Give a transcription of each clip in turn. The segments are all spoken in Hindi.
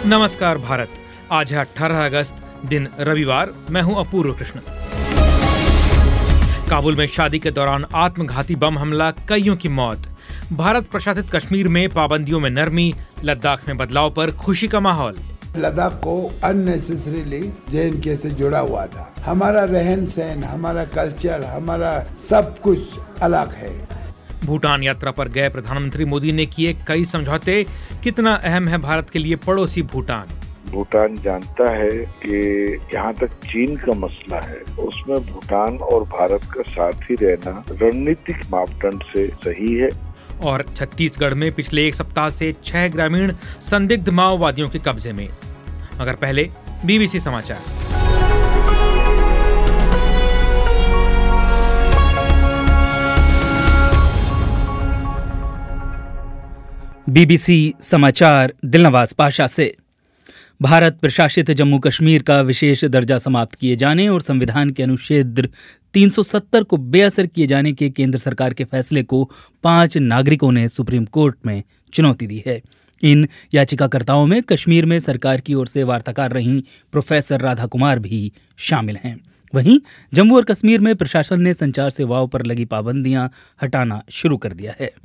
नमस्कार भारत। आज है 18 अगस्त, दिन रविवार। मैं हूं अपूर्व कृष्ण। काबुल में शादी के दौरान आत्मघाती बम हमला, कईयों की मौत। भारत प्रशासित कश्मीर में पाबंदियों में नरमी, लद्दाख में बदलाव पर खुशी का माहौल। लद्दाख को अननेसेसरीली JNK से जुड़ा हुआ था। हमारा रहन सहन, हमारा कल्चर, हमारा सब कुछ अलग है। भूटान यात्रा पर गए प्रधानमंत्री मोदी ने किए कई समझौते। कितना अहम है भारत के लिए पड़ोसी भूटान? भूटान जानता है कि यहाँ तक चीन का मसला है, उसमें भूटान और भारत का साथ ही रहना रणनीतिक मापदंड से सही है। और छत्तीसगढ़ में पिछले एक सप्ताह से 6 ग्रामीण संदिग्ध माओवादियों के कब्जे में। मगर पहले BBC समाचार। BBC समाचार दिलनवाज पाशा से। भारत प्रशासित जम्मू कश्मीर का विशेष दर्जा समाप्त किए जाने और संविधान के अनुच्छेद 370 को बेअसर किए जाने के केंद्र सरकार के फैसले को 5 नागरिकों ने सुप्रीम कोर्ट में चुनौती दी है। इन याचिकाकर्ताओं में कश्मीर में सरकार की ओर से वार्ताकार रहीं प्रोफेसर राधा कुमार भी शामिल हैं। वहीं जम्मू और कश्मीर में प्रशासन ने संचार सेवाओं पर लगी पाबंदियां हटाना शुरू कर दिया है।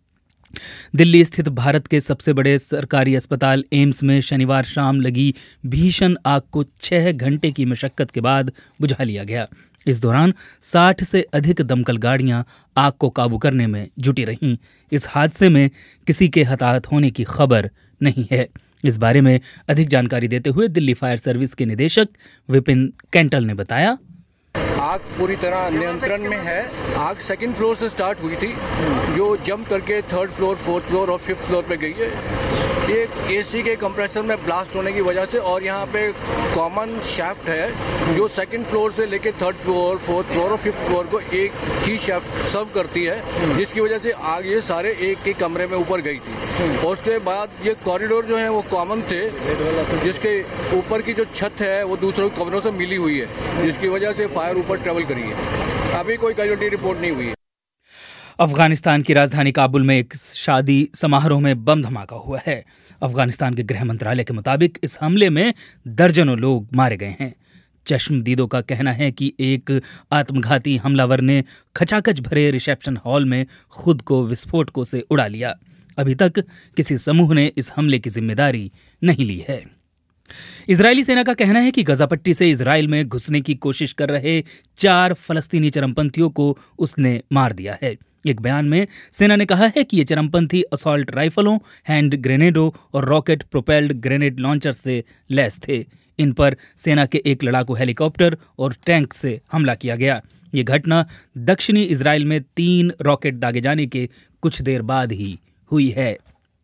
दिल्ली स्थित भारत के सबसे बड़े सरकारी अस्पताल एम्स में शनिवार शाम लगी भीषण आग को 6 घंटे की मशक्कत के बाद बुझा लिया गया। इस दौरान 60 से अधिक दमकल गाड़ियां आग को काबू करने में जुटी रहीं। इस हादसे में किसी के हताहत होने की खबर नहीं है। इस बारे में अधिक जानकारी देते हुए दिल्ली फायर सर्विस के निदेशक विपिन कैंटल ने बताया, आग पूरी तरह नियंत्रण में है। आग 2nd फ्लोर से स्टार्ट हुई थी, जो जंप करके 3rd फ्लोर, 4th फ्लोर और 5th फ्लोर पे गई है। ये AC के कंप्रेसर में ब्लास्ट होने की वजह से, और यहाँ पे कॉमन शैफ्ट है जो 2nd फ्लोर से लेके 3rd फ्लोर, 4th फ्लोर और 5th फ्लोर को एक ही शैफ्ट सर्व करती है, जिसकी वजह से आग ये सारे एक एक कमरे में ऊपर गई थी। और उसके बाद ये कॉरिडोर जो है वो कॉमन थे, जिसके ऊपर की जो छत है वो दूसरों कमरों से मिली हुई है, जिसकी वजह से फायर ऊपर ट्रेवल करी है। अभी कोई कैजुअल्टी रिपोर्ट नहीं हुई है। अफगानिस्तान की राजधानी काबुल में एक शादी समारोह में बम धमाका हुआ है। अफगानिस्तान के गृह मंत्रालय के मुताबिक इस हमले में दर्जनों लोग मारे गए हैं। चश्मदीदों का कहना है कि एक आत्मघाती हमलावर ने खचाखच भरे रिसेप्शन हॉल में खुद को विस्फोटकों से उड़ा लिया। अभी तक किसी समूह ने इस हमले की जिम्मेदारी नहीं ली है। इजरायली सेना का कहना है कि गजा पट्टी से इजराइल में घुसने की कोशिश कर रहे 4 फलस्तीनी चरमपंथियों को उसने मार दिया है। एक बयान में सेना ने कहा है कि ये चरमपंथी असॉल्ट राइफलों, हैंड ग्रेनेडों और रॉकेट प्रोपेल्ड ग्रेनेड लॉन्चर से लैस थे। इन पर सेना के एक लड़ाकू हेलीकॉप्टर और टैंक से हमला किया गया। ये घटना दक्षिणी इजराइल में 3 रॉकेट दागे जाने के कुछ देर बाद ही हुई है।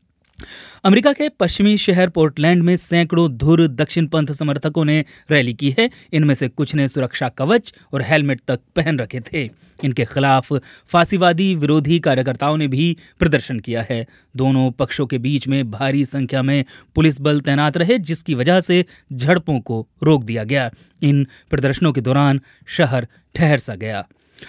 अमेरिका के पश्चिमी शहर पोर्टलैंड में सैकड़ों धुर दक्षिणपंथ समर्थकों ने रैली की है। इनमें से कुछ ने सुरक्षा कवच और हेलमेट तक पहन रखे थे। इनके खिलाफ फांसीवादी विरोधी कार्यकर्ताओं ने भी प्रदर्शन किया है। दोनों पक्षों के बीच में भारी संख्या में पुलिस बल तैनात रहे, जिसकी वजह से झड़पों को रोक दिया गया। इन प्रदर्शनों के दौरान शहर ठहर सा गया।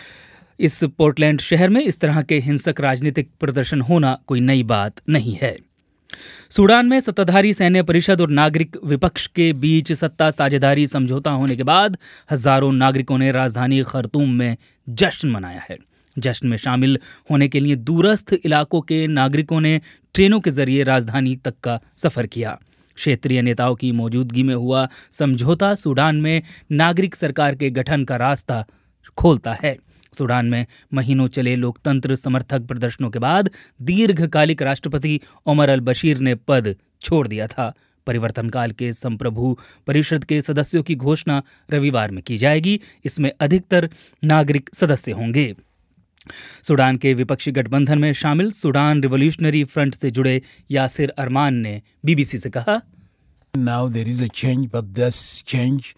इस पोर्टलैंड शहर में इस तरह के हिंसक राजनीतिक प्रदर्शन होना कोई नई बात नहीं है। सूडान में सत्ताधारी सैन्य परिषद और नागरिक विपक्ष के बीच सत्ता साझेदारी समझौता होने के बाद हजारों नागरिकों ने राजधानी खर्तूम में जश्न मनाया है। जश्न में शामिल होने के लिए दूरस्थ इलाकों के नागरिकों ने ट्रेनों के जरिए राजधानी तक का सफर किया। क्षेत्रीय नेताओं की मौजूदगी में हुआ समझौता सूडान में नागरिक सरकार के गठन का रास्ता खोलता है। सूडान में महीनों चले लोकतंत्र समर्थक प्रदर्शनों के बाद दीर्घकालिक राष्ट्रपति उमर अल बशीर ने पद छोड़ दिया था। परिवर्तनकाल के संप्रभु परिषद के सदस्यों की घोषणा रविवार में की जाएगी। इसमें अधिकतर नागरिक सदस्य होंगे। सूडान के विपक्षी गठबंधन में शामिल सूडान रिवॉल्यूशनरी फ्रंट से जुड़े यासिर अरमान ने BBC से कहा, Now there is a change, but this change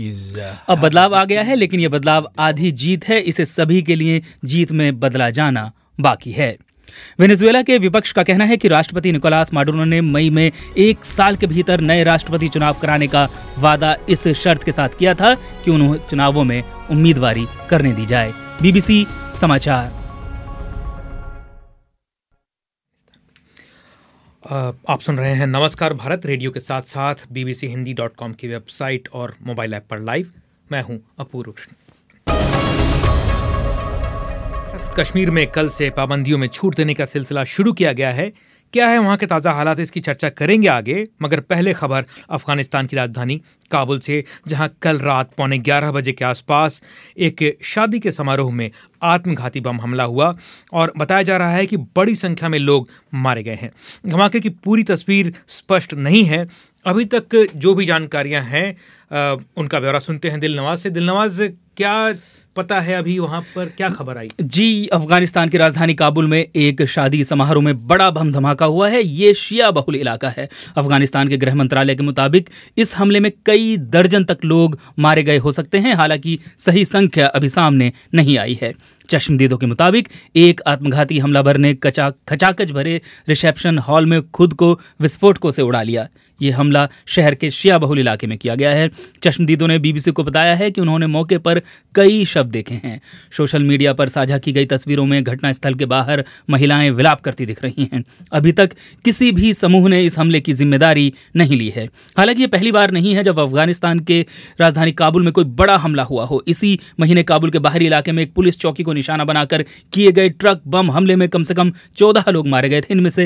अब बदलाव आ गया है, लेकिन यह बदलाव आधी जीत है। इसे सभी के लिए जीत में बदला जाना बाकी है। वेनेजुएला के विपक्ष का कहना है कि राष्ट्रपति निकोलास माडुरो ने मई में 1 साल के भीतर नए राष्ट्रपति चुनाव कराने का वादा इस शर्त के साथ किया था कि उन्हें चुनावों में उम्मीदवारी करने दी जाए। BBC समाचार। आप सुन रहे हैं नमस्कार भारत रेडियो के साथ साथ bbchindi.com की वेबसाइट और मोबाइल ऐप पर लाइव। मैं हूं अपूर्व कृष्ण। कश्मीर में कल से पाबंदियों में छूट देने का सिलसिला शुरू किया गया है। क्या है वहां के ताज़ा हालात, इसकी चर्चा करेंगे आगे, मगर पहले खबर अफगानिस्तान की राजधानी काबुल से, जहां कल रात 11:15 बजे के आसपास एक शादी के समारोह में आत्मघाती बम हमला हुआ और बताया जा रहा है कि बड़ी संख्या में लोग मारे गए हैं। धमाके की पूरी तस्वीर स्पष्ट नहीं है। अभी तक जो भी जानकारियां हैं उनका ब्यौरा सुनते हैं दिलनवाज से। दिलनवाज, क्या पता है अभी वहां पर क्या खबर आई? जी, अफगानिस्तान की राजधानी काबुल में एक शादी समारोह में बड़ा बम धमाका हुआ है। ये शिया बहुल इलाका है। अफगानिस्तान के गृह मंत्रालय के मुताबिक इस हमले में कई दर्जन तक लोग मारे गए हो सकते हैं। हालांकि सही संख्या अभी सामने नहीं आई है। चश्मदीदों के मुताबिक एक आत्मघाती हमलावर ने खचाखच भरे रिसेप्शन हॉल में खुद को विस्फोटकों से उड़ा लिया। ये हमला शहर के शिया बहुल इलाके में किया गया है। चश्मदीदों ने बीबीसी को बताया है कि उन्होंने मौके पर कई शव देखे हैं। सोशल मीडिया पर साझा की गई तस्वीरों में घटनास्थल के बाहर महिलाएं विलाप करती दिख रही हैं। अभी तक किसी भी समूह ने इस हमले की जिम्मेदारी नहीं ली है। हालांकि ये पहली बार नहीं है जब अफगानिस्तान के राजधानी काबुल में कोई बड़ा हमला हुआ हो। इसी महीने काबुल के बाहरी इलाके में एक पुलिस चौकी को निशाना बनाकर किए गए ट्रक बम हमले में कम से कम 14 लोग मारे गए थे। इनमें से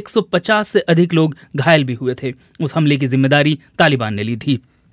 150 से अधिक लोग घायल भी हुए थे। उस हमले की जिम्मेदारी तालिबान ने ली थी।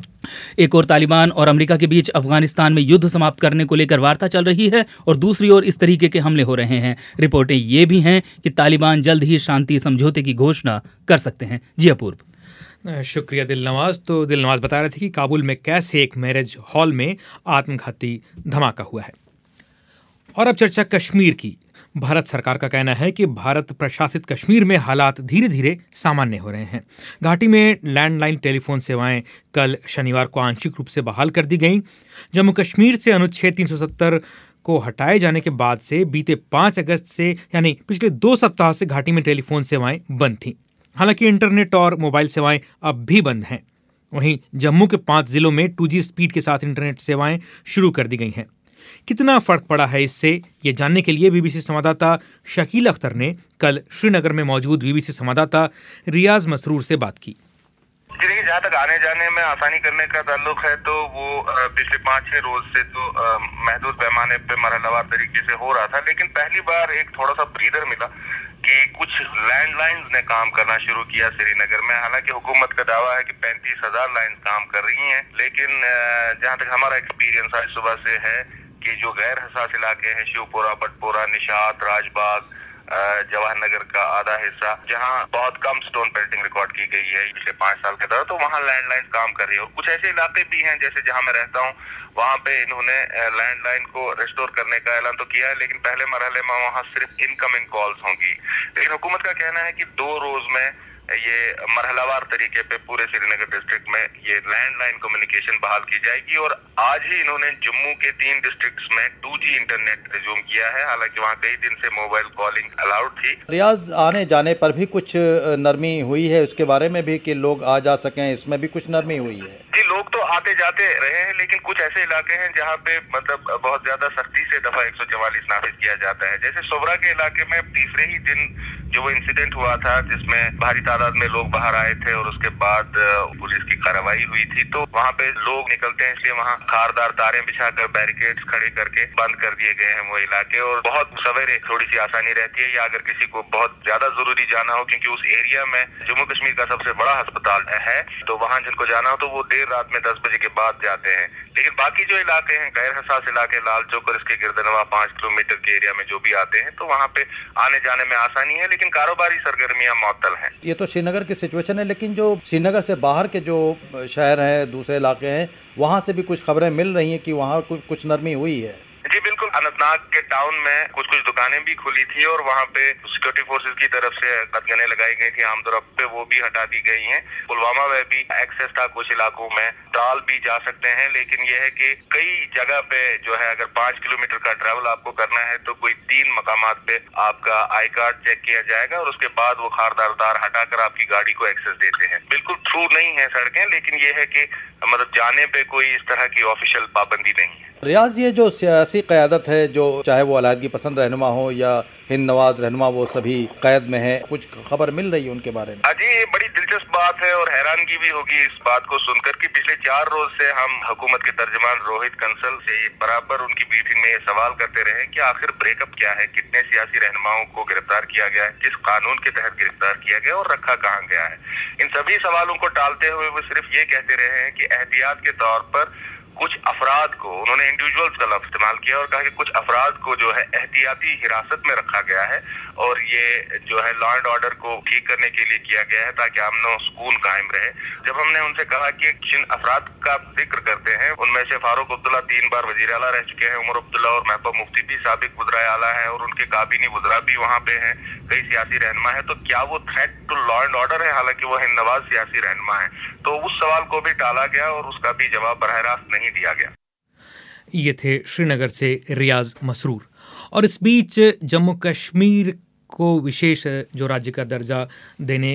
एक और तालिबान और अमेरिका के बीच अफगानिस्तान में युद्ध समाप्त करने को लेकर वार्ता चल रही है और दूसरी ओर इस तरीके के हमले हो रहे हैं। रिपोर्टें ये भी हैं कि तालिबान जल्द ही शांति समझौते की घोषणा कर सकते हैं। जी अपूर्व। शुक्रिया दिलनवाज। तो दिलनवाज बता रहे थे कि काबुल में कैसे एक मैरिज हॉल में आत्मघाती धमाका हुआ है। और अब चर्चा कश्मीर की। भारत सरकार का कहना है कि भारत प्रशासित कश्मीर में हालात धीरे धीरे सामान्य हो रहे हैं। घाटी में लैंडलाइन टेलीफोन सेवाएं कल शनिवार को आंशिक रूप से बहाल कर दी गईं। जम्मू कश्मीर से अनुच्छेद 370 को हटाए जाने के बाद से बीते 5 अगस्त से यानी पिछले 2 सप्ताह से घाटी में टेलीफोन सेवाएं बंद थीं। हालांकि इंटरनेट और मोबाइल सेवाएं अब भी बंद हैं। वहीं जम्मू के 5 जिलों में 2G स्पीड के साथ इंटरनेट सेवाएं शुरू कर दी गई हैं। कितना फर्क पड़ा है इससे, ये जानने के लिए बीबीसी संवाददाता शकील अख्तर ने कल श्रीनगर में मौजूद बीबीसी संवाददाता रियाज मसरूर से बात की। देखिए, जहाँ तक आने जाने में आसानी करने का ताल्लुक है तो वो पिछले 5-6 रोज से तो महदूद पैमाने पे मरहलावार तरीके से हो रहा था। लेकिन पहली बार एक थोड़ा सा ब्रीदर मिला कि कुछ लैंडलाइंस ने काम करना शुरू किया श्रीनगर में। हालांकि हुकूमत का दावा है कि 35,000 लाइन काम कर रही हैं, लेकिन जहाँ तक हमारा एक्सपीरियंस आज सुबह से है कि जो गैर हसास इलाके हैं, शिवपुरा, पटपुरा, निशात, राजबाग, जवाहर नगर का आधा हिस्सा, जहां बहुत कम स्टोन पेल्टिंग रिकॉर्ड की गई है पिछले 5 साल के दौरान, तो वहां लैंडलाइन काम कर रही है। और कुछ ऐसे इलाके भी हैं जैसे जहां मैं रहता हूं, वहां पे इन्होंने लैंडलाइन को रिस्टोर करने का ऐलान तो किया है, लेकिन पहले मरहले में वहां सिर्फ इनकमिंग कॉल्स होंगी। लेकिन हुकूमत का कहना है कि 2 रोज में ये मरहलावार तरीके पे पूरे श्रीनगर डिस्ट्रिक्ट में ये लैंडलाइन कम्युनिकेशन बहाल की जाएगी। और आज ही इन्होंने जम्मू के 3 डिस्ट्रिक्ट्स में 2G इंटरनेट रिज्यूम किया है। हालांकि वहाँ कई दिन से मोबाइल कॉलिंग अलाउड थी। रियाज, आने जाने पर भी कुछ नरमी हुई है उसके बारे में भी कि लोग आ जा सकें, इसमें भी कुछ नरमी हुई है? जी, लोग तो आते जाते रहे हैं, लेकिन कुछ ऐसे इलाके हैं जहाँ पे मतलब बहुत ज्यादा सख्ती से दफा 144 नाफिज किया जाता है। जैसे सोबरा के इलाके में तीसरे ही दिन जो वो इंसिडेंट हुआ था जिसमें भारी तादाद में लोग बाहर आए थे और उसके बाद पुलिस की कार्रवाई हुई थी, तो वहाँ पे लोग निकलते हैं, इसलिए वहाँ खारदार तारें बिछाकर बैरिकेड्स खड़े करके बंद कर दिए गए हैं वो इलाके। और बहुत सवेरे थोड़ी सी आसानी रहती है, या अगर किसी को बहुत ज्यादा जरूरी जाना हो, क्योंकि उस एरिया में जम्मू कश्मीर का सबसे बड़ा अस्पताल है, तो वहाँ जिनको जाना हो तो वो देर रात में 10 बजे के बाद जाते हैं। लेकिन बाकी जो इलाके हैं, गैर हसास इलाके, लाल चौक और इसके गिरदनवा 5 किलोमीटर के एरिया में जो भी आते हैं, तो वहाँ पे आने जाने में आसानी है, लेकिन कारोबारी सरगर्मियां मुअत्तल हैं। ये तो श्रीनगर की सिचुएशन है, लेकिन जो श्रीनगर से बाहर के जो शहर हैं, दूसरे इलाके हैं, वहाँ से भी कुछ खबरें मिल रही हैं कि वहाँ कुछ नरमी हुई है। जी बिल्कुल, अनंतनाग के टाउन में कुछ दुकानें भी खुली थी और वहाँ पे सिक्योरिटी फोर्सेस की तरफ से कदगने लगाई गई थी आमतौर पे, वो भी हटा दी गई हैं। पुलवामा में भी एक्सेस था कुछ इलाकों में, डाल भी जा सकते हैं, लेकिन यह है कि कई जगह पे जो है अगर 5 किलोमीटर का ट्रैवल आपको करना है तो कोई 3 मकामात पे आपका आई कार्ड चेक किया जाएगा और उसके बाद वो खारदार तार हटाकर आपकी गाड़ी को एक्सेस देते हैं। बिल्कुल थ्रू नहीं है सड़कें, लेकिन ये है कि मतलब जाने पे कोई इस तरह की ऑफिशियल पाबंदी नहीं है। रियाज, ये जो सियासी क़यादत है, जो चाहे वो अलहदगी पसंद रहनुमा हो या हिंद नवाज रहनुमा, वो सभी कैद में है, कुछ खबर मिल रही है उनके बारे में? अजी, ये बड़ी दिलचस्प बात है और हैरानगी भी होगी इस बात को सुनकर कि पिछले 4 रोज से हम हुकूमत के तर्जमान रोहित कंसल से बराबर उनकी ब्रीफिंग में ये सवाल करते रहे कि आखिर ब्रेकअप क्या है, कितने सियासी रहनुमाओं को गिरफ्तार किया गया है, किस कानून के तहत गिरफ्तार किया गया और रखा कहाँ गया है। इन सभी सवालों को टालते हुए वो सिर्फ ये कहते रहे हैं कि एहतियात के तौर पर कुछ अफराद को, उन्होंने इंडिविजुअल्स का लफ्ज इस्तेमाल किया और कहा कि कुछ अफराद को जो है एहतियाती हिरासत में रखा गया है और ये जो है लॉ एंड ऑर्डर को ठीक करने के लिए किया गया है ताकि अमन और सुकून कायम रहे। जब हमने उनसे कहा कि जिन अफराद का जिक्र करते हैं उनमें से फारूक अब्दुल्ला 3 बार वजीर आला रह चुके हैं, उमर अब्दुल्ला और महबूब मुफ्ती भी साबिक वज़राए आला है और उनके काबिनी वज़रा भी वहाँ पे हैं, कई सियासी रहनुमा है, तो क्या वो threat to law and order है? हालांकि वो हिंद नवाज सियासी रहनुमा है। तो उस सवाल को भी टाला गया और उसका भी जवाब बराह रास्त नहीं दिया गया। ये थे श्रीनगर से रियाज मसरूर। और इस बीच जम्मू कश्मीर को विशेष जो राज्य का दर्जा देने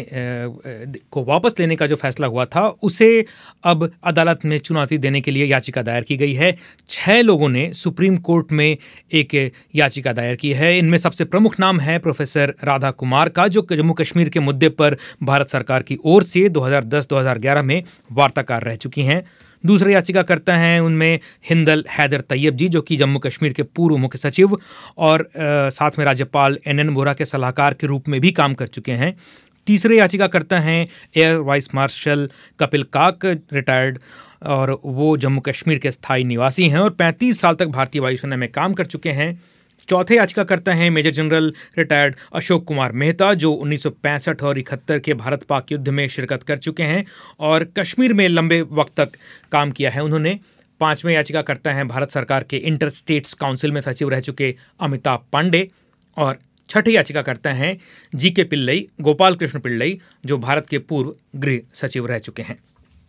को वापस लेने का जो फैसला हुआ था उसे अब अदालत में चुनौती देने के लिए याचिका दायर की गई है। 6 लोगों ने सुप्रीम कोर्ट में एक याचिका दायर की है। इनमें सबसे प्रमुख नाम है प्रोफेसर राधा कुमार का, जो जम्मू कश्मीर के मुद्दे पर भारत सरकार की ओर से 2010-2011 में वार्ताकार रह चुकी हैं। दूसरे याचिकाकर्ता हैं उनमें हिंदल हैदर तैयब जी, जो कि जम्मू कश्मीर के पूर्व मुख्य सचिव और साथ में राज्यपाल NN वोहरा के सलाहकार के रूप में भी काम कर चुके हैं। तीसरे याचिकाकर्ता हैं एयर वाइस मार्शल कपिल काक, रिटायर्ड, और वो जम्मू कश्मीर के स्थायी निवासी हैं और 35 साल तक भारतीय वायुसेना में काम कर चुके हैं। चौथे याचिकाकर्ता हैं major general retired Ashok Kumar Mehta, जो 1965 और 71 के भारत पाक युद्ध में शिरकत कर चुके हैं और कश्मीर में लंबे वक्त तक काम किया है उन्होंने। पांचवें याचिकाकर्ता हैं भारत सरकार के इंटर स्टेट्स काउंसिल में सचिव रह चुके अमिताभ पांडे और छठे याचिकाकर्ता हैं GK पिल्लई, गोपाल कृष्ण पिल्लई, जो भारत के पूर्व गृह सचिव रह चुके हैं।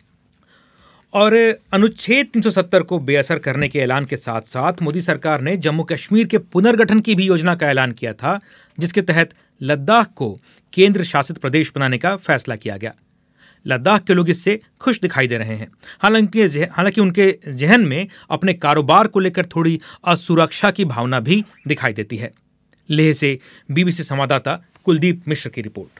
और अनुच्छेद 370 को बेअसर करने के ऐलान के साथ साथ मोदी सरकार ने जम्मू कश्मीर के पुनर्गठन की भी योजना का ऐलान किया था, जिसके तहत लद्दाख को केंद्र शासित प्रदेश बनाने का फैसला किया गया। लद्दाख के लोग इससे खुश दिखाई दे रहे हैं। हालांकि उनके जहन में अपने कारोबार को लेकर थोड़ी असुरक्षा की भावना भी दिखाई देती है। लेह से BBC संवाददाता कुलदीप मिश्र की रिपोर्ट।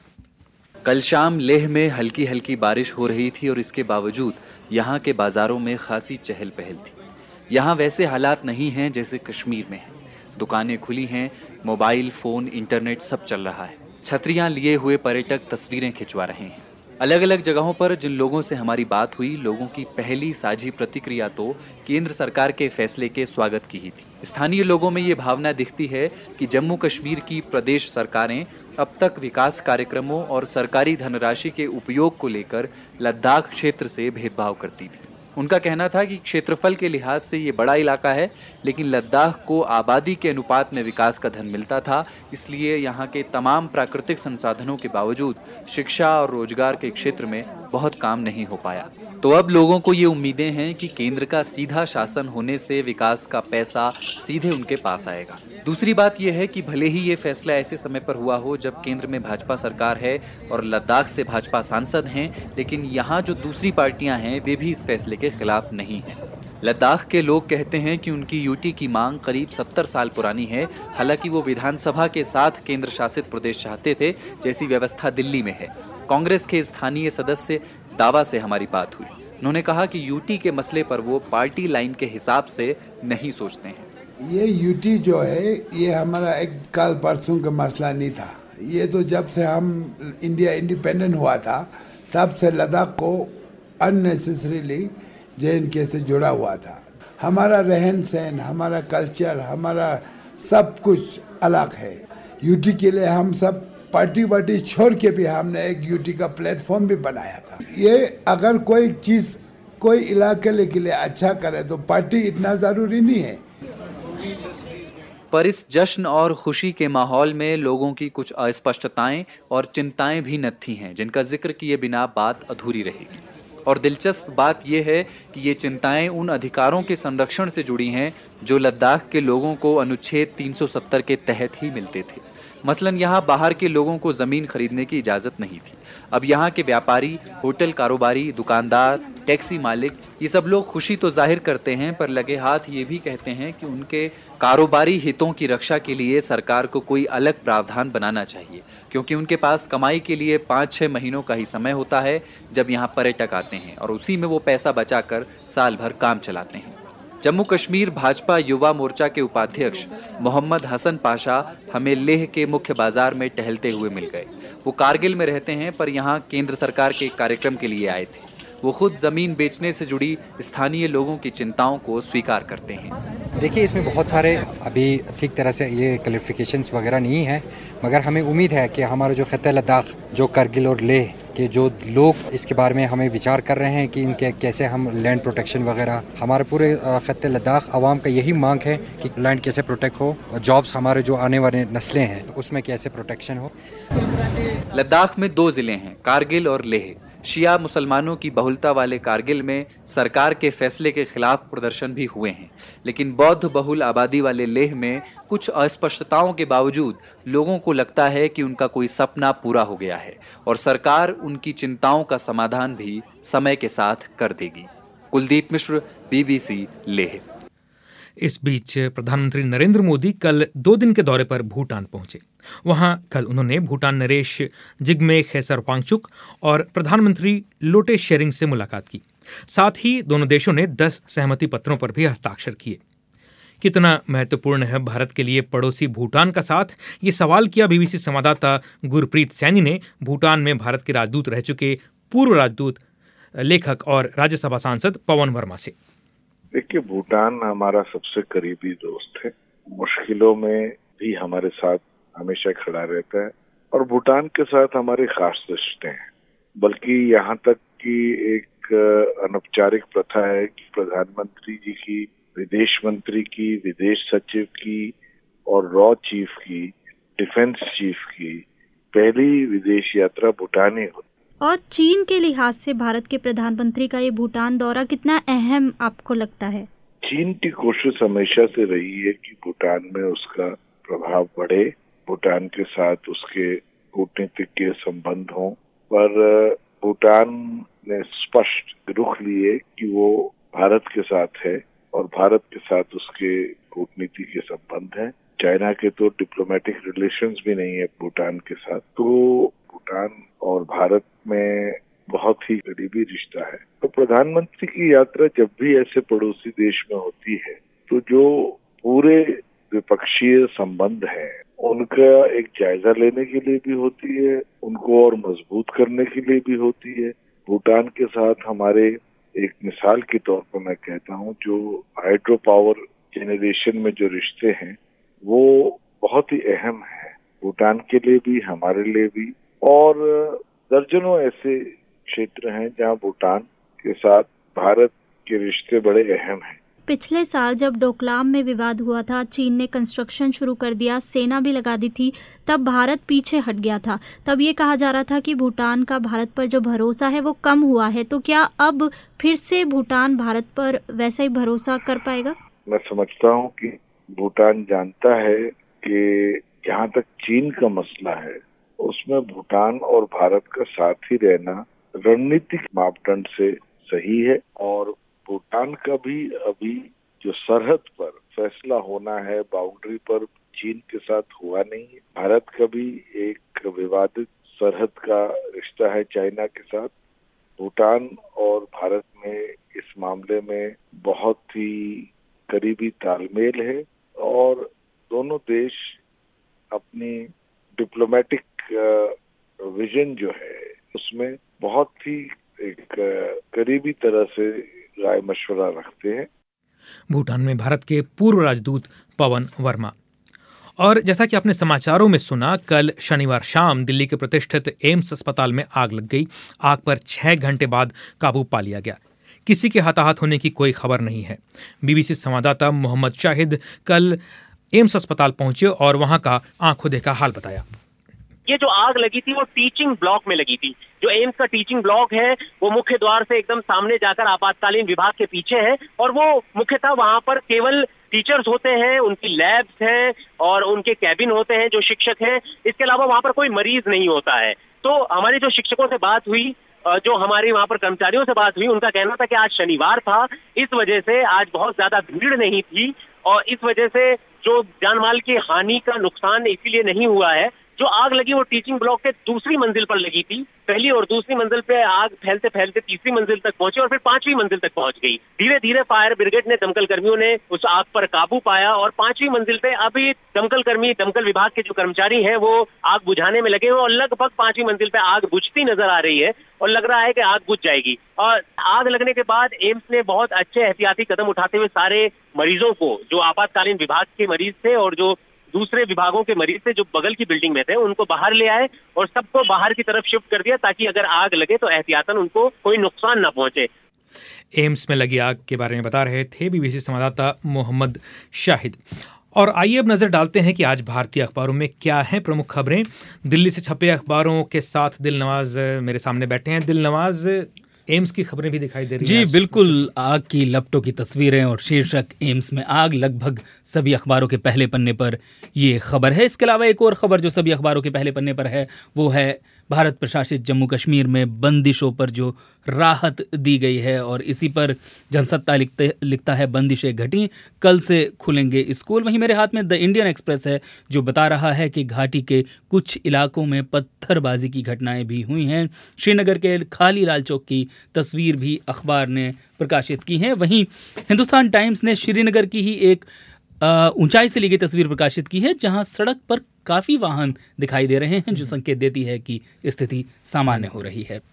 कल शाम लेह में हल्की हल्की बारिश हो रही थी और इसके बावजूद यहाँ के बाजारों में खासी चहल पहल थी। यहाँ वैसे हालात नहीं हैं जैसे कश्मीर में हैं। दुकानें खुली हैं, मोबाइल फोन इंटरनेट सब चल रहा है। छतरियाँ लिए हुए पर्यटक तस्वीरें खिंचवा रहे हैं। अलग अलग जगहों पर जिन लोगों से हमारी बात हुई, लोगों की पहली साझी प्रतिक्रिया तो केंद्र सरकार के फैसले के स्वागत की ही थी। स्थानीय लोगों में ये भावना दिखती है कि जम्मू कश्मीर की प्रदेश सरकारें अब तक विकास कार्यक्रमों और सरकारी धनराशि के उपयोग को लेकर लद्दाख क्षेत्र से भेदभाव करती थी। उनका कहना था कि क्षेत्रफल के लिहाज से ये बड़ा इलाका है, लेकिन लद्दाख को आबादी के अनुपात में विकास का धन मिलता था, इसलिए यहाँ के तमाम प्राकृतिक संसाधनों के बावजूद शिक्षा और रोजगार के क्षेत्र में बहुत काम नहीं हो पाया। तो अब लोगों को ये उम्मीदें हैं कि केंद्र का सीधा शासन होने से विकास का पैसा सीधे उनके पास आएगा। दूसरी बात यह है कि भले ही ये फैसला ऐसे समय पर हुआ हो जब केंद्र में भाजपा सरकार है और लद्दाख से भाजपा सांसद हैं, लेकिन यहाँ जो दूसरी पार्टियां हैं वे भी इस फैसले के खिलाफ नहीं हैं। लद्दाख के लोग कहते हैं कि उनकी यूटी की मांग करीब 70 साल पुरानी है। हालांकि वो विधानसभा के साथ केंद्र शासित प्रदेश चाहते थे, जैसी व्यवस्था दिल्ली में है। कांग्रेस के स्थानीय सदस्य दावा से हमारी बात हुई। उन्होंने कहा कि यूटी के मसले पर वो पार्टी लाइन के हिसाब से नहीं सोचते हैं। ये यूटी जो है ये हमारा एक कल परसों का मसला नहीं था। ये तो जब से हम इंडिया इंडिपेंडेंट हुआ था तब से लद्दाख को अननेसेसरीली JNK से जुड़ा हुआ था। हमारा रहन सहन, हमारा कल्चर, हमारा सब कुछ अलग है। यूटी के लिए हम सब पार्टी वार्टी छोड़ के भी हमने एक यूटी का प्लेटफॉर्म भी बनाया था। ये अगर कोई चीज़ कोई इलाके के लिए अच्छा करे तो पार्टी इतना ज़रूरी नहीं है। पर इस जश्न और खुशी के माहौल में लोगों की कुछ अस्पष्टताएं और चिंताएं भी नत्थी हैं, जिनका जिक्र किए बिना बात अधूरी रहेगी। और दिलचस्प बात यह है कि ये चिंताएं उन अधिकारों के संरक्षण से जुड़ी हैं जो लद्दाख के लोगों को अनुच्छेद 370 के तहत ही मिलते थे। मसलन यहाँ बाहर के लोगों को ज़मीन खरीदने की इजाज़त नहीं थी। अब यहाँ के व्यापारी, होटल कारोबारी, दुकानदार, टैक्सी मालिक, ये सब लोग खुशी तो जाहिर करते हैं, पर लगे हाथ ये भी कहते हैं कि उनके कारोबारी हितों की रक्षा के लिए सरकार को कोई अलग प्रावधान बनाना चाहिए, क्योंकि उनके पास कमाई के लिए 5-6 महीनों का ही समय होता है जब यहाँ पर्यटक आते हैं, और उसी में वो पैसा बचाकर साल भर काम चलाते हैं। जम्मू कश्मीर भाजपा युवा मोर्चा के उपाध्यक्ष मोहम्मद हसन पाशा हमें लेह के मुख्य बाजार में टहलते हुए मिल गए। वो कारगिल में रहते हैं, पर यहाँ केंद्र सरकार के कार्यक्रम के लिए आए थे। वो खुद ज़मीन बेचने से जुड़ी स्थानीय लोगों की चिंताओं को स्वीकार करते हैं। देखिए, इसमें बहुत सारे अभी ठीक तरह से ये क्लैरिफिकेशंस वगैरह नहीं है, मगर हमें उम्मीद है कि हमारा जो खत्ते लद्दाख, जो करगिल और लेह के जो लोग इसके बारे में हमें विचार कर रहे हैं कि इनके कैसे हम लैंड प्रोटेक्शन वगैरह, हमारे पूरे खत्ते लद्दाख आवाम का यही मांग है कि लैंड कैसे प्रोटेक्ट हो, जॉब्स हमारे जो आने वाले नस्लें हैं तो उसमें कैसे प्रोटेक्शन हो। लद्दाख में 2 ज़िले हैं, कारगिल और लेह। शिया मुसलमानों की बहुलता वाले कारगिल में सरकार के फैसले के खिलाफ प्रदर्शन भी हुए हैं, लेकिन बौद्ध बहुल आबादी वाले लेह में कुछ अस्पष्टताओं के बावजूद लोगों को लगता है कि उनका कोई सपना पूरा हो गया है और सरकार उनकी चिंताओं का समाधान भी समय के साथ कर देगी। कुलदीप मिश्र, BBC, लेह। इस बीच प्रधानमंत्री नरेंद्र मोदी कल 2 दिन के दौरे पर भूटान पहुंचे। वहां कल उन्होंने भूटान नरेश जिग्मे खेसर वांगचुक और प्रधानमंत्री लोटे शेरिंग से मुलाकात की। साथ ही दोनों देशों ने 10 सहमति पत्रों पर भी हस्ताक्षर किए। कितना महत्वपूर्ण है भारत के लिए पड़ोसी भूटान का साथ, ये सवाल किया BBC संवाददाता गुरप्रीत सैनी ने भूटान में भारत के राजदूत रह चुके पूर्व राजदूत, लेखक और राज्यसभा सांसद पवन वर्मा से। देखिए, भूटान हमारा सबसे करीबी दोस्त है, मुश्किलों में भी हमारे साथ हमेशा खड़ा रहता है और भूटान के साथ हमारे खास रिश्ते हैं। बल्कि यहाँ तक कि एक अनौपचारिक प्रथा है कि प्रधानमंत्री जी की, विदेश मंत्री की, विदेश सचिव की और रॉ चीफ की, डिफेंस चीफ की पहली विदेश यात्रा भूटान ही होती। और चीन के लिहाज से भारत के प्रधानमंत्री का ये भूटान दौरा कितना अहम आपको लगता है? चीन की कोशिश हमेशा से रही है कि भूटान में उसका प्रभाव बढ़े, भूटान के साथ उसके कूटनीतिक संबंध हों, पर भूटान ने स्पष्ट रुख लिए कि वो भारत के साथ है और भारत के साथ उसके कूटनीति के संबंध हैं। चाइना के तो डिप्लोमेटिक रिलेशंस भी नहीं है भूटान के साथ, तो भूटान और भारत में बहुत ही करीबी रिश्ता है। तो प्रधानमंत्री की यात्रा जब भी ऐसे पड़ोसी देश में होती है तो जो पूरे द्विपक्षीय संबंध हैं उनका एक जायजा लेने के लिए भी होती है, उनको और मजबूत करने के लिए भी होती है। भूटान के साथ हमारे एक मिसाल के तौर पर मैं कहता हूँ, जो हाइड्रो पावर जेनरेशन में जो रिश्ते हैं वो बहुत ही अहम है भूटान के लिए भी, हमारे लिए भी। और दर्जनों ऐसे क्षेत्र हैं जहां भूटान के साथ भारत के रिश्ते बड़े अहम हैं। पिछले साल जब डोकलाम में विवाद हुआ था, चीन ने कंस्ट्रक्शन शुरू कर दिया, सेना भी लगा दी थी, तब भारत पीछे हट गया था। तब ये कहा जा रहा था कि भूटान का भारत पर जो भरोसा है वो कम हुआ है, तो क्या अब फिर से भूटान भारत पर वैसा ही भरोसा कर पाएगा? मैं समझता हूँ कि भूटान जानता है कि जहाँ तक चीन का मसला है उसमें भूटान और भारत का साथ ही रहना रणनीतिक मापदंड से सही है, और भूटान का भी अभी जो सरहद पर फैसला होना है, बाउंड्री पर, चीन के साथ हुआ नहीं है। भारत का भी एक विवादित सरहद का रिश्ता है चाइना के साथ। भूटान और भारत में इस मामले में बहुत ही करीबी तालमेल है और दोनों देश अपनी डिप्लोमेटिक विजन जो है उसमें बहुत ही एक करीबी तरह से राय मशवरा रखते हैं। भूटान में भारत के पूर्व राजदूत पवन वर्मा। और जैसा कि आपने समाचारों में सुना, कल शनिवार शाम दिल्ली के प्रतिष्ठित एम्स अस्पताल में आग लग गई। आग पर 6 घंटे बाद काबू पा लिया गया। किसी के हताहत होने की कोई खबर नहीं है। BBC संवाददाता मोहम्मद शाहिद कल एम्स अस्पताल पहुंचे और वहां का आंखों देखा हाल बताया। ये जो आग लगी थी वो टीचिंग ब्लॉक में लगी थी। जो एम्स का टीचिंग ब्लॉक है वो मुख्य द्वार से एकदम सामने जाकर आपातकालीन विभाग के पीछे है और वो मुख्यतः वहां पर केवल टीचर्स होते हैं, उनकी लैब्स हैं और उनके कैबिन होते हैं जो शिक्षक हैं। इसके अलावा वहां पर कोई मरीज नहीं होता है। तो हमारे जो शिक्षकों से बात हुई, जो हमारे वहां पर कर्मचारियों से बात हुई, उनका कहना था कि आज शनिवार था, इस वजह से आज बहुत ज्यादा भीड़ नहीं थी और इस वजह से जो जान माल की हानि का नुकसान इसीलिए नहीं हुआ है। जो आग लगी वो टीचिंग ब्लॉक के दूसरी मंजिल पर लगी थी। पहली और दूसरी मंजिल पे आग फैलते फैलते तीसरी मंजिल तक पहुंची और फिर पांचवी मंजिल तक पहुंच गई। धीरे धीरे फायर ब्रिगेड ने, दमकल कर्मियों ने उस आग पर काबू पाया और पांचवी मंजिल पे अभी दमकल विभाग के जो कर्मचारी हैं वो आग बुझाने में लगे हुए और लगभग पांचवी मंजिल पे आग बुझती नजर आ रही है और लग रहा है कि आग बुझ जाएगी। और आग लगने के बाद एम्स ने बहुत अच्छे एहतियाती कदम उठाते हुए सारे मरीजों को, जो आपातकालीन विभाग के मरीज थे और जो दूसरे विभागों के मरीज थे जो बगल की बिल्डिंग में थे, उनको बाहर ले आए और सबको बाहर की तरफ शिफ्ट कर दिया ताकि अगर आग लगे तो एहतियातन उनको कोई नुकसान ना पहुंचे। एम्स में लगी आग के बारे में बता रहे थे बीबीसी संवाददाता मोहम्मद शाहिद। और आइए अब नजर डालते हैं कि आज भारतीय अखबारों में क्या हैं प्रमुख खबरें। दिल्ली से छपे अखबारों के साथ दिल नवाज मेरे सामने बैठे हैं। दिल नवाज, एम्स की खबरें भी दिखाई दे रही हैं। जी बिल्कुल, आग की लपटों की तस्वीरें और शीर्षक एम्स में आग, लगभग सभी अखबारों के पहले पन्ने पर ये खबर है। इसके अलावा एक और खबर जो सभी अखबारों के पहले पन्ने पर है वो है भारत प्रशासित जम्मू कश्मीर में बंदिशों पर जो राहत दी गई है और इसी पर जनसत्ता लिखता है बंदिशें घटी, कल से खुलेंगे स्कूल। वहीं मेरे हाथ में द इंडियन एक्सप्रेस है जो बता रहा है कि घाटी के कुछ इलाकों में पत्थरबाजी की घटनाएं भी हुई हैं। श्रीनगर के खाली लाल चौक की तस्वीर भी अखबार ने प्रकाशित की है। वहीं हिंदुस्तान टाइम्स ने श्रीनगर की ही एक ऊंचाई से ली गई तस्वीर प्रकाशित की है जहां सड़क पर काफ़ी वाहन दिखाई दे रहे हैं जो संकेत देती है कि स्थिति सामान्य हो रही है।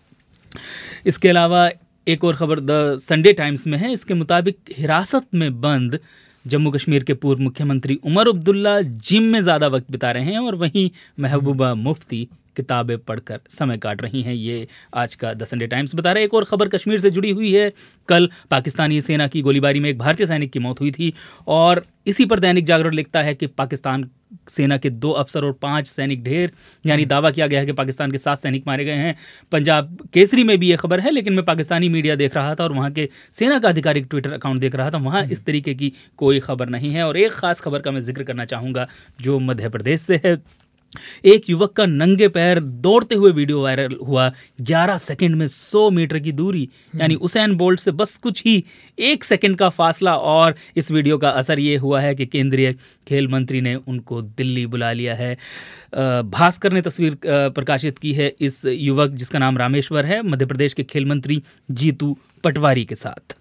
इसके अलावा एक और खबर द संडे टाइम्स में है। इसके मुताबिक हिरासत में बंद जम्मू कश्मीर के पूर्व मुख्यमंत्री उमर अब्दुल्ला जिम में ज़्यादा वक्त बिता रहे हैं और वहीं महबूबा मुफ्ती किताबें पढ़कर समय काट रही हैं। ये आज का द संडे टाइम्स बता रहा है। एक और खबर कश्मीर से जुड़ी हुई है। कल पाकिस्तानी सेना की गोलीबारी में एक भारतीय सैनिक की मौत हुई थी और इसी पर दैनिक जागरण लिखता है कि पाकिस्तान सेना के 2 अफसर और 5 सैनिक ढेर, यानी दावा किया गया है कि पाकिस्तान के 7 सैनिक मारे गए हैं। पंजाब केसरी में भी ये खबर है, लेकिन मैं पाकिस्तानी मीडिया देख रहा था और वहाँ के सेना का आधिकारिक ट्विटर अकाउंट देख रहा था, वहाँ इस तरीके की कोई खबर नहीं है। और एक खास खबर का मैं जिक्र करना चाहूँगा जो मध्य प्रदेश से है। एक युवक का नंगे पैर दौड़ते हुए वीडियो वायरल हुआ। 11 सेकंड में 100 मीटर की दूरी, यानी उसेन बोल्ट से बस कुछ ही 1 सेकंड का फासला। और इस वीडियो का असर ये हुआ है कि केंद्रीय खेल मंत्री ने उनको दिल्ली बुला लिया है। भास्कर ने तस्वीर प्रकाशित की है इस युवक जिसका नाम रामेश्वर है, मध्य प्रदेश के खेल मंत्री जीतू पटवारी के साथ।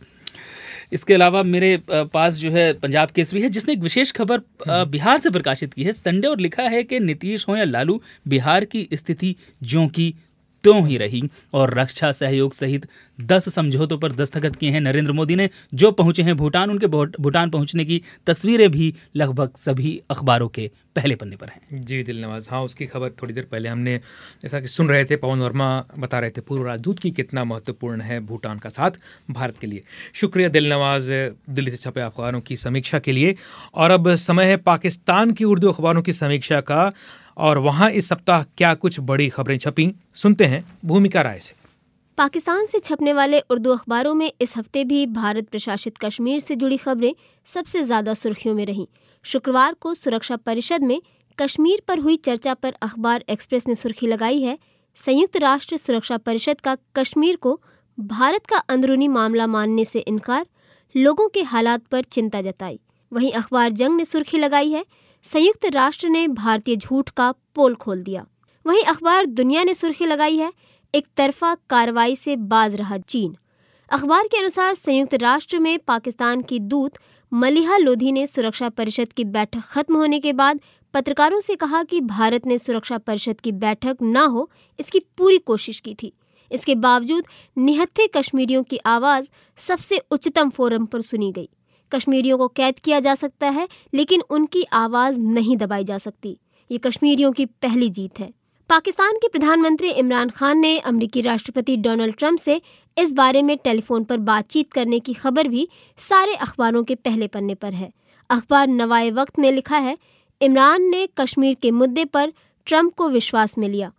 इसके अलावा मेरे पास जो है पंजाब केसरी है जिसने एक विशेष खबर बिहार से प्रकाशित की है संडे और लिखा है कि नीतीश हो या लालू, बिहार की स्थिति ज्यों की त्यों ही रही और रक्षा सहयोग सहित 10 समझौतों पर दस्तखत किए हैं नरेंद्र मोदी ने। जो पहुंचे हैं भूटान, उनके भूटान पहुंचने की तस्वीरें भी लगभग सभी अखबारों के पहले पन्ने पर हैं। जी दिल नवाज, हाँ उसकी खबर थोड़ी देर पहले हमने जैसा कि सुन रहे थे, पवन वर्मा बता रहे थे पूर्व राजदूत की कितना महत्वपूर्ण है भूटान का साथ भारत के लिए। शुक्रिया दिल नवाज दिल्ली से छपे अखबारों की समीक्षा के लिए। और अब समय है पाकिस्तान की उर्दू अखबारों की समीक्षा का और वहाँ इस सप्ताह क्या कुछ बड़ी खबरें छपी, सुनते हैं भूमिका राय से। पाकिस्तान से छपने वाले उर्दू अखबारों में इस हफ्ते भी भारत प्रशासित कश्मीर से जुड़ी खबरें सबसे ज्यादा सुर्खियों में रहीं। शुक्रवार को सुरक्षा परिषद में कश्मीर पर हुई चर्चा पर अखबार एक्सप्रेस ने सुर्खी लगाई है, संयुक्त राष्ट्र सुरक्षा परिषद का कश्मीर को भारत का अंदरूनी मामला मानने से इनकार, लोगों के हालात पर चिंता जताई। वहीं अखबार जंग ने सुर्खी लगाई है, संयुक्त राष्ट्र ने भारतीय झूठ का पोल खोल दिया। वहीं अखबार दुनिया ने सुर्खी लगाई है, एक तरफा कार्रवाई से बाज रहा चीन। अखबार के अनुसार संयुक्त राष्ट्र में पाकिस्तान की दूत मलिहा लोधी ने सुरक्षा परिषद की बैठक खत्म होने के बाद पत्रकारों से कहा कि भारत ने सुरक्षा परिषद की बैठक न हो इसकी पूरी कोशिश की थी। इसके बावजूद निहत्थे कश्मीरियों की आवाज़ सबसे उच्चतम फोरम पर सुनी गई। कश्मीरियों को कैद किया जा सकता है लेकिन उनकी आवाज़ नहीं दबाई जा सकती। ये कश्मीरियों की पहली जीत है। पाकिस्तान के प्रधानमंत्री इमरान खान ने अमेरिकी राष्ट्रपति डोनाल्ड ट्रंप से इस बारे में टेलीफोन पर बातचीत करने की खबर भी सारे अखबारों के पहले पन्ने पर है। अखबार नवाए वक्त ने लिखा है, इमरान ने कश्मीर के मुद्दे पर ट्रंप को विश्वास में लिया।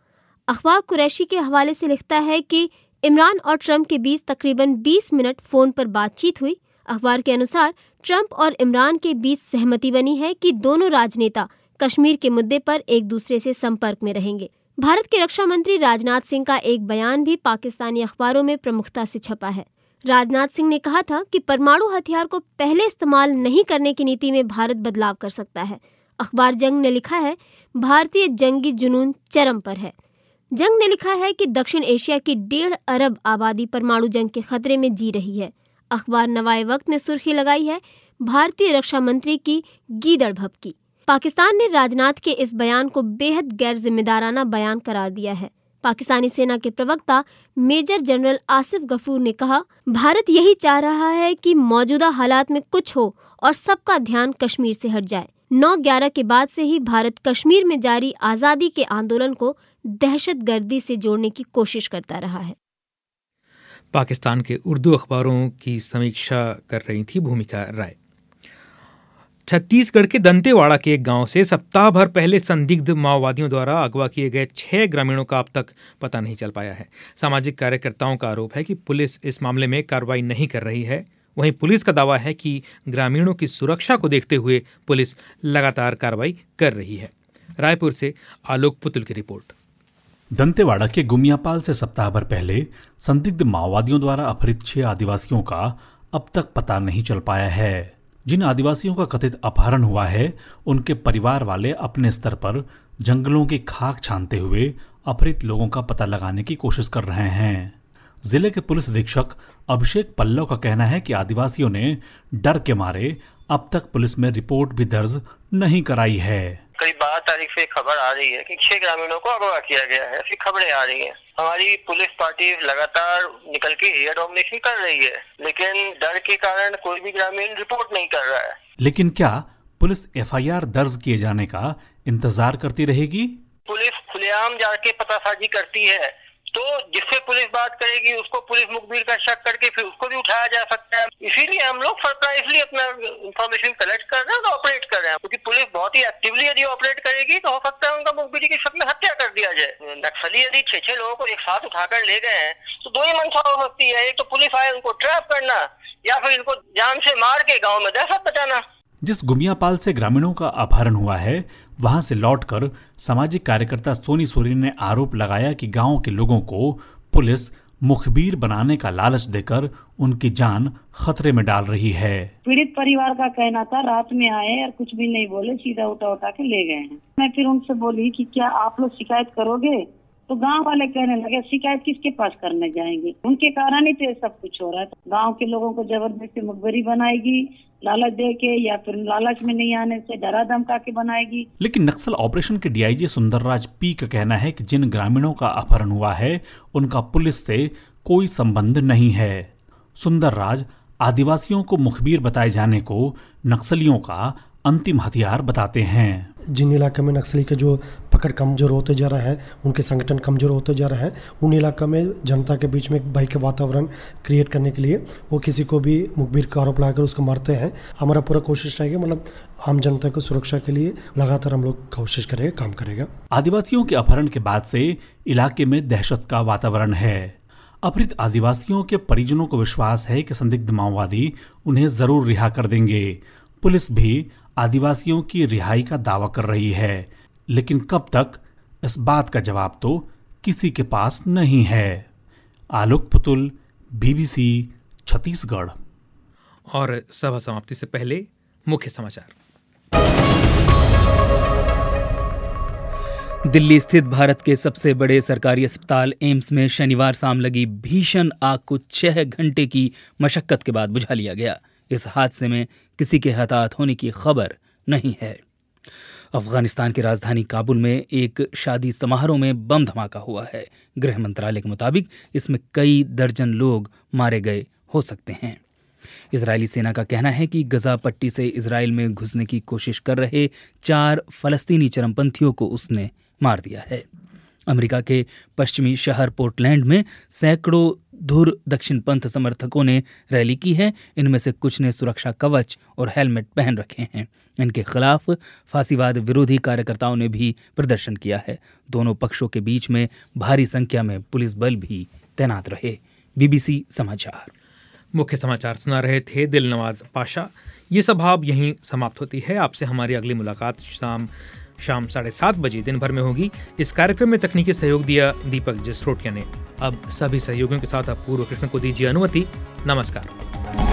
अखबार कुरैशी के हवाले से लिखता है कि इमरान और ट्रंप के बीच तकरीबन 20 मिनट फोन पर बातचीत हुई। अखबार के अनुसार ट्रंप और इमरान के बीच सहमति बनी है कि दोनों राजनेता कश्मीर के मुद्दे पर एक दूसरे से संपर्क में रहेंगे। भारत के रक्षा मंत्री राजनाथ सिंह का एक बयान भी पाकिस्तानी अखबारों में प्रमुखता से छपा है। राजनाथ सिंह ने कहा था कि परमाणु हथियार को पहले इस्तेमाल नहीं करने की नीति में भारत बदलाव कर सकता है। अखबार जंग ने लिखा है, भारतीय जंगी जुनून चरम पर है। जंग ने लिखा है कि दक्षिण एशिया की 1.5 अरब आबादी परमाणु जंग के खतरे में जी रही है। अखबार नवाए वक्त ने सुर्खी लगाई है, भारतीय रक्षा मंत्री की गीदड़ भभकी। पाकिस्तान ने राजनाथ के इस बयान को बेहद गैर जिम्मेदाराना बयान करार दिया है। पाकिस्तानी सेना के प्रवक्ता मेजर जनरल आसिफ गफूर ने कहा, भारत यही चाह रहा है कि मौजूदा हालात में कुछ हो और सबका ध्यान कश्मीर से हट जाए। 9/11 के बाद से ही भारत कश्मीर में जारी आज़ादी के आंदोलन को दहशतगर्दी से जोड़ने की कोशिश करता रहा है। पाकिस्तान के उर्दू अखबारों की समीक्षा कर रही थी भूमिका राय। छत्तीसगढ़ के दंतेवाड़ा के एक गांव से सप्ताह भर पहले संदिग्ध माओवादियों द्वारा अगवा किए गए 6 ग्रामीणों का अब तक पता नहीं चल पाया है। सामाजिक कार्यकर्ताओं का आरोप है कि पुलिस इस मामले में कार्रवाई नहीं कर रही है। वहीं पुलिस का दावा है कि ग्रामीणों की सुरक्षा को देखते हुए पुलिस लगातार कार्रवाई कर रही है। रायपुर से आलोक पुतुल की रिपोर्ट। दंतेवाड़ा के गुमियापाल से सप्ताह भर पहले संदिग्ध माओवादियों द्वारा अपहृत 6 आदिवासियों का अब तक पता नहीं चल पाया है। जिन आदिवासियों का कथित अपहरण हुआ है, उनके परिवार वाले अपने स्तर पर जंगलों की खाक छानते हुए अपहृत लोगों का पता लगाने की कोशिश कर रहे हैं। जिले के पुलिस अधीक्षक अभिषेक पल्लव का कहना है कि आदिवासियों ने डर के मारे अब तक पुलिस में रिपोर्ट भी दर्ज नहीं कराई है। करीब 12 तारीख से खबर आ रही है कि 6 ग्रामीणों को अगवा किया गया है। ऐसी खबरें आ रही हैं। हमारी पुलिस पार्टी लगातार निकल के एयर डोमिनेशन कर रही है, लेकिन डर के कारण कोई भी ग्रामीण रिपोर्ट नहीं कर रहा है। लेकिन क्या पुलिस FIR दर्ज किए जाने का इंतजार करती रहेगी? पुलिस खुलेआम जाके पतासाजी करती है, तो जिससे पुलिस बात करेगी उसको पुलिस मुखबिर का शक करके फिर उसको भी उठाया जा सकता है। इसीलिए हम लोग सरप्राइजली अपना इंफॉर्मेशन कलेक्ट कर रहे हैं और ऑपरेट कर रहे हैं, क्योंकि पुलिस बहुत ही एक्टिवली यदि ऑपरेट करेगी तो हो सकता है उनका मुखबिरी के शक में हत्या कर दिया जाए। नक्सली यदि 6 लोगों को एक साथ उठाकर ले गए हैं तो 2 ही मंशा हो सकती है, एक तो पुलिस आए उनको ट्रैप करना या फिर इनको जान से मार के गाँव में दहशत बचाना। जिस गुमियापाल से ग्रामीणों का अपहरण हुआ है, वहां से लौटकर सामाजिक कार्यकर्ता सोनी सोरेन ने आरोप लगाया कि गांव के लोगों को पुलिस मुखबिर बनाने का लालच देकर उनकी जान खतरे में डाल रही है। पीड़ित परिवार का कहना था रात में आए और कुछ भी नहीं बोले, सीधा उठा के ले गए हैं। मैं फिर उनसे बोली कि क्या आप लोग शिकायत करोगे? तो गांव वाले कहने लगे शिकायत किसके पास करने जाएंगे, उनके कारण ही तो सब कुछ हो रहा है। गांव के लोगों को जबरदस्ती मुखबिरी बनाएगी, लालच दे के या फिर लालच में नहीं आने से डरा धमका के बनाएगी। लेकिन नक्सल ऑपरेशन के DIG सुंदरराज P का कहना है कि जिन ग्रामीणों का अपहरण हुआ है उनका पुलिस से कोई संबंध नहीं है। सुंदरराज आदिवासियों को मुखबिर बताए जाने को नक्सलियों का अंतिम हथियार बताते हैं। जिन इलाके में नक्सली के जो पकड़ कमजोर होते जा रहा है, उनके संगठन कमजोर होते जा रहा है, उन इलाकों में जनता के बीच में एक भय के वातावरण क्रिएट करने के लिए वो किसी को भी मुखबिर का आरोप लगाकर उसको मारते हैं। हमारा पूरा कोशिश रहेगी, मतलब आम जनता को सुरक्षा के लिए लगातार हम लोग कोशिश करेंगे, काम करेगा। आदिवासियों के अपहरण के बाद से इलाके में दहशत का वातावरण है। अपहृत आदिवासियों के परिजनों को विश्वास है कि संदिग्ध माओवादी उन्हें जरूर रिहा कर देंगे। पुलिस भी आदिवासियों की रिहाई का दावा कर रही है, लेकिन कब तक, इस बात का जवाब तो किसी के पास नहीं है। आलोक पुतुल, BBC, छत्तीसगढ़। और सभा समाप्ति से पहले मुख्य समाचार। दिल्ली स्थित भारत के सबसे बड़े सरकारी अस्पताल एम्स में शनिवार शाम लगी भीषण आग को 6 घंटे की मशक्कत के बाद बुझा लिया गया। इस हादसे में किसी के हताहत होने की खबर नहीं है। अफगानिस्तान की राजधानी काबुल में एक शादी समारोह में बम धमाका हुआ है। गृह मंत्रालय के मुताबिक इसमें कई दर्जन लोग मारे गए हो सकते हैं। इजरायली सेना का कहना है कि गजा पट्टी से इजराइल में घुसने की कोशिश कर रहे 4 फलस्तीनी चरमपंथियों को उसने मार दिया है। अमेरिका के पश्चिमी शहर पोर्टलैंड में सैकड़ों धुर दक्षिणपंथ समर्थकों ने रैली की है। इनमें से कुछ ने सुरक्षा कवच और हेलमेट पहन रखे हैं। इनके खिलाफ फांसीवाद विरोधी कार्यकर्ताओं ने भी प्रदर्शन किया है। दोनों पक्षों के बीच में भारी संख्या में पुलिस बल भी तैनात रहे। BBC समाचार। मुख्य समाचार सुना रहे थे दिलनवाज पाशा। ये सभा अब यहीं समाप्त होती है। आपसे हमारी अगली मुलाकात शाम 7:30 बजे दिन भर में होगी। इस कार्यक्रम में तकनीकी सहयोग दिया दीपक जसरोटिया ने। अब सभी सहयोगियों के साथ अपूर्व कृष्ण को दीजिए अनुमति। नमस्कार।